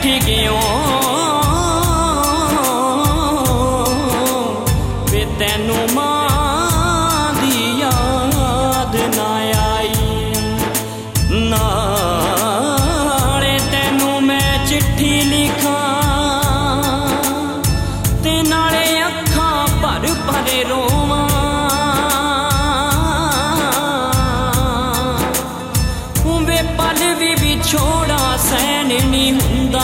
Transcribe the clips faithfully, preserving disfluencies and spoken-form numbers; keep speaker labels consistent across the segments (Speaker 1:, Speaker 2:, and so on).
Speaker 1: गयो वे तैनू मां दी याद ना आई नाले तैनू मैं चिट्ठी लिखा ते नाले अखां भर भर रोवां वे पल भी विछोड़ा सहन नहीं हुंदा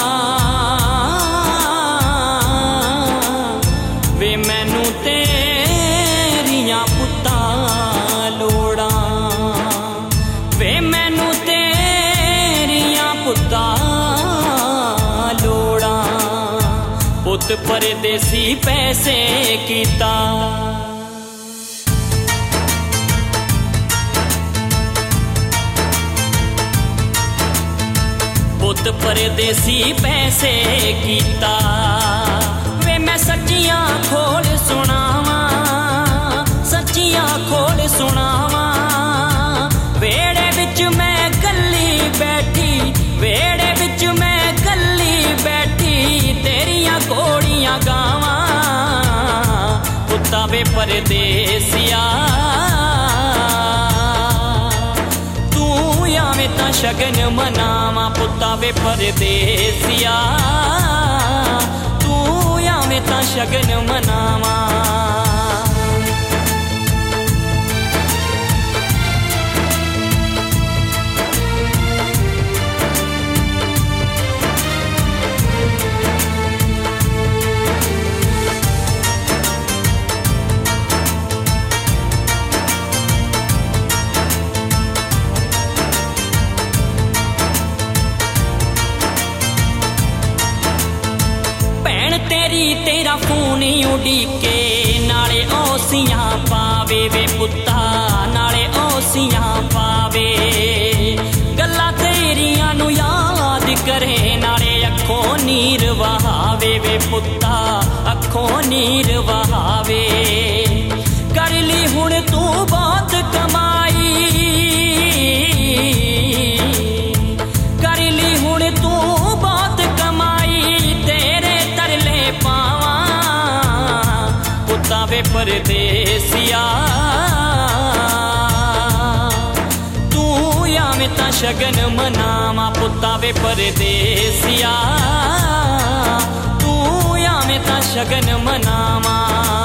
Speaker 1: वे मैनू तेरियां पुत्ता लोड़ा वे मैनू तेरियां पुत्ता लोड़ा पुत परदेसी पैसे कीता पुत परदेसी पैसे कीता वे मैं सच्चियां खोल सुनावा सच्चियां खोल सुनावा वेड़े विच मैं कल्ली बैठी वेड़े विच मैं कल्ली बैठी तेरियां घोड़ियां गावा पुत्ता वे परदेसिया तू आवे तां शगन मनावा पुत्ता वे परदेसिया तू आवे तां शगन मनावा तेरी तेरा फोन उड़ीके नाले ओसियां पावे वे पुत्ता नाले ओसियां पावे गल्लां तेरियां नू याद करे नाले अखों नीर वहावे वे पुत्ता अखों नीर वहावे कर ली हुण तू बहुत कमाई कर ली हुण तू बहुत कमाई तेरे तरले पावा पुत्ता वे परदेसिया तू आवे तां शगन मनावा पुत्ता वे परदेसिया तू आवे तां शगन मनावा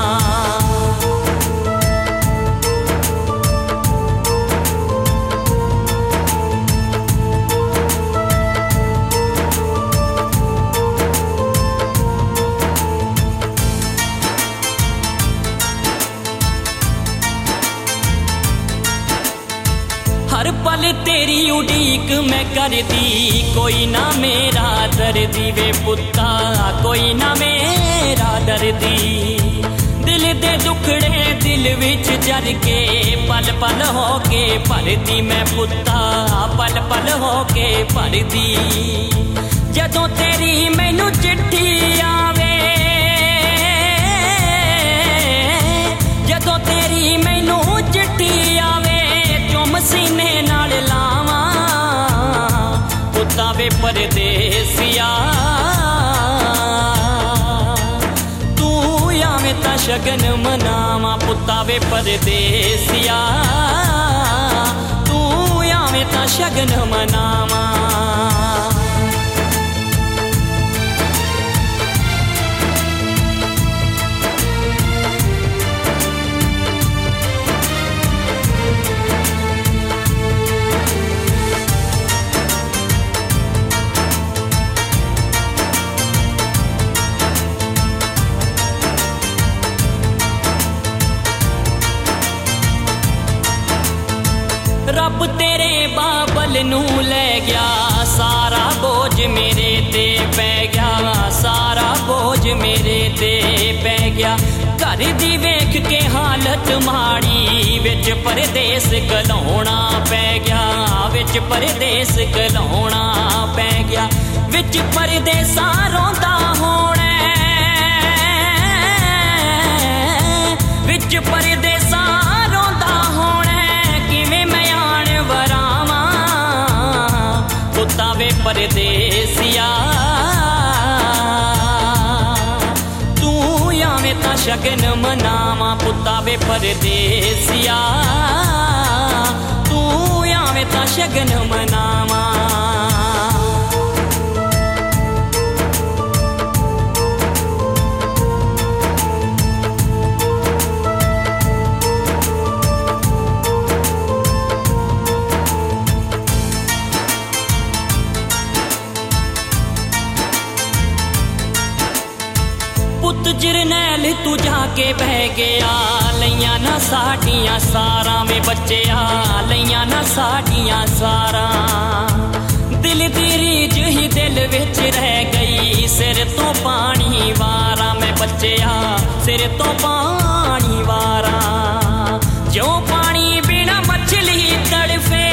Speaker 1: हर पल तेरी उड़ीक मैं करदी कोई ना मेरा दर्दी वे पुत्ता कोई ना मेरा दर्दी दिल दे दुखड़े दिल विच जर के पल पल हो के भरदी मैं पुत्ता पल पल हो के भरदी जदों तेरी मैनू चिट्ठी आवे जदों तेरी मैनू चिट्ठी आवे चुम सीने नाल लावा पुत्ता वे परदेसिया तू आवे तां शगन मनावा पुत्ता वे परदेसिया तू आवे तां शगन मनावा रब तेरे बाबल नू ले गया सारा बोझ मेरे ते पै गया सारा बोझ मेरे ते पै गया घर दी वेख के हालत माड़ी विच परदेस गलाउणा पै गया विच परदेस गलाउणा पै गया विच परदेसा रोंदा होणे विच परदेसा रोंदा होणे किवें मैं आण वरावां पुत्ता वे परदेसिया शगन मनावा पुत्ता वे परदेसिया तू आवे तां शगन मनावा। पुत जरनैल तू जाके बह गया लैया ना साडियां सारा वे बच्चिया लैया ना साडियां सारा। दिल दी रीझ ही दिल विच रह गई सिर तो पानी वारा मैं बच्चिया सिर तो पानी वारा। जो पानी बिना मछली तड़फे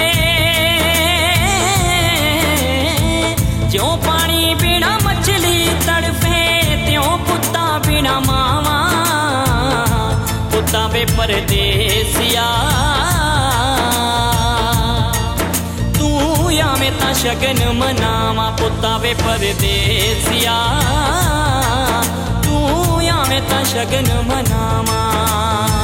Speaker 1: जो पानी बिना मछली तड़फे त्यों पुत्ता बिना मावा पुत्ता वे परदेसिया तू आवे तां शगन मनावा पुत्ता वे परदेसिया तू आवे तां शगन मनावा।